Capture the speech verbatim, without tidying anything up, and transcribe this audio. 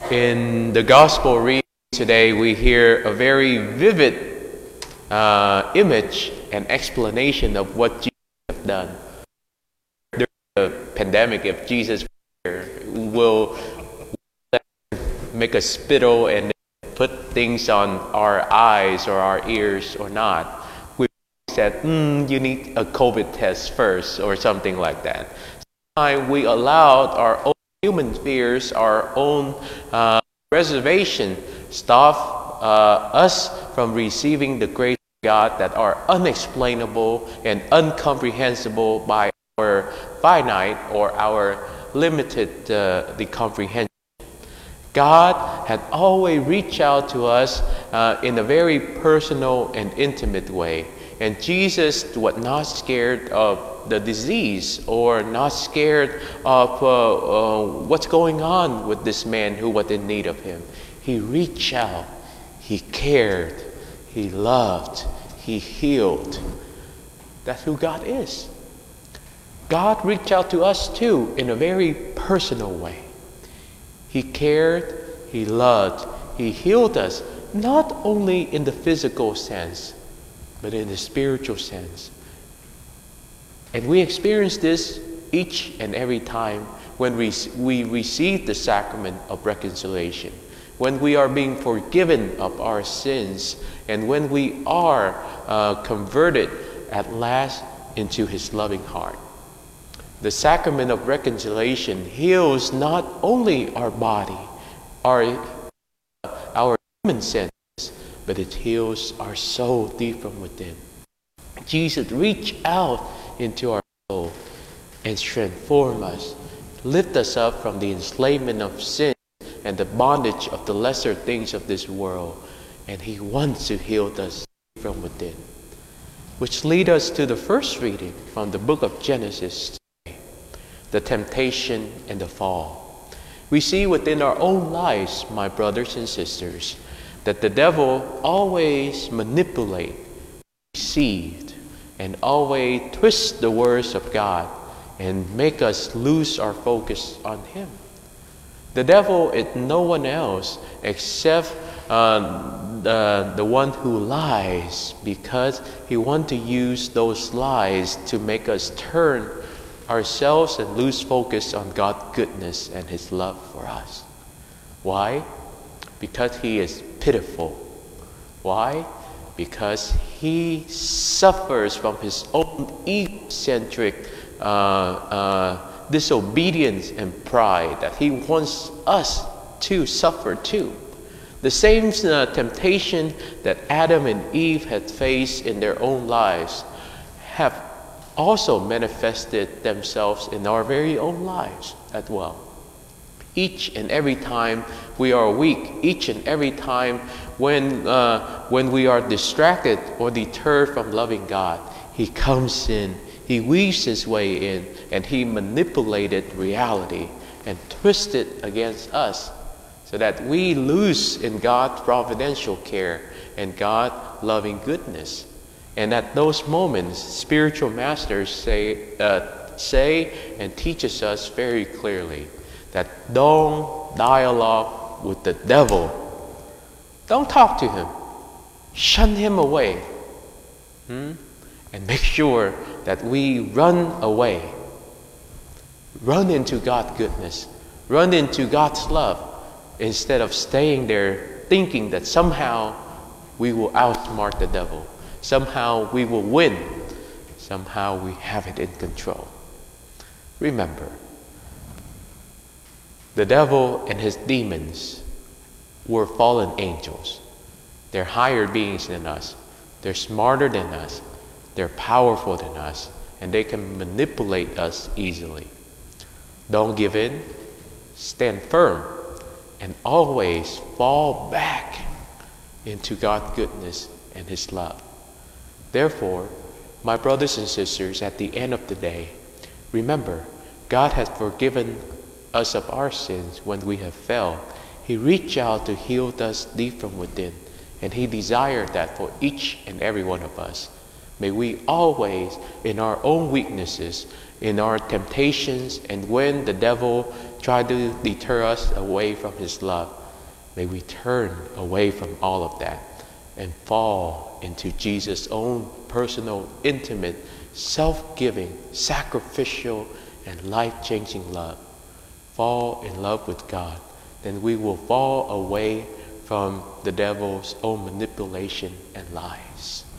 In the gospel reading today, we hear a very vivid uh, image and explanation of what Jesus has done. During the pandemic, if Jesus will make a spittle and put things on our eyes or our ears or not, we said, mm, you need a COVID test first or something like that. Sometimes we allowed our own human fears, our own uh, reservation, stop uh, us from receiving the grace of God that are unexplainable and incomprehensible by our finite or our limited uh, the comprehension. God had always reached out to us uh, in a very personal and intimate way. And Jesus was not scared of the disease or not scared of uh, uh, what's going on with this man who was in need of him. He reached out, he cared, he loved, he healed. That's who God is. God reached out to us too in a very personal way. He cared, he loved, he healed us, not only in the physical sense, but in the spiritual sense. And we experience this each and every time when we, we receive the sacrament of reconciliation, when we are being forgiven of our sins, and when we are uh, converted at last into His loving heart. The sacrament of reconciliation heals not only our body, our, our human senses, but it heals our soul deep from within. Jesus reached out into our soul and transform us, lift us up from the enslavement of sin and the bondage of the lesser things of this world. And He wants to heal us from within. Which leads us to the first reading from the book of Genesis, the temptation and the fall. We see within our own lives, my brothers and sisters, that the devil always manipulates, deceives, and always twists the words of God and make us lose our focus on Him. The devil is no one else except uh, the, the one who lies, because he wants to use those lies to make us turn ourselves and lose focus on God's goodness and His love for us. Why? Because he is pitiful. Why? Because he suffers from his own egocentric uh, uh, disobedience and pride that he wants us to suffer too. The same uh, temptation that Adam and Eve had faced in their own lives have also manifested themselves in our very own lives as well. Each and every time we are weak, each and every time when uh, when we are distracted or deterred from loving God, He comes in, He weaves His way in, and He manipulated reality and twisted against us so that we lose in God's providential care and God's loving goodness. And at those moments, spiritual masters say, uh, say and teaches us very clearly that don't dialogue with the devil. Don't talk to him. Shun him away. Hmm? And make sure that we run away. Run into God's goodness. Run into God's love instead of staying there thinking that somehow we will outsmart the devil. Somehow we will win. Somehow we have it in control. Remember, the devil and his demons were fallen angels. They're higher beings than us. They're smarter than us. They're powerful than us. And they can manipulate us easily. Don't give in. Stand firm. And always fall back into God's goodness and His love. Therefore, my brothers and sisters, at the end of the day, remember, God has forgiven us of our sins when we have failed. He reached out to heal us deep from within, and He desired that for each and every one of us. May we always, in our own weaknesses, in our temptations, and when the devil tried to deter us away from His love, may we turn away from all of that and fall into Jesus' own personal, intimate, self-giving, sacrificial, and life-changing love. Fall in love with God, then we will fall away from the devil's own manipulation and lies.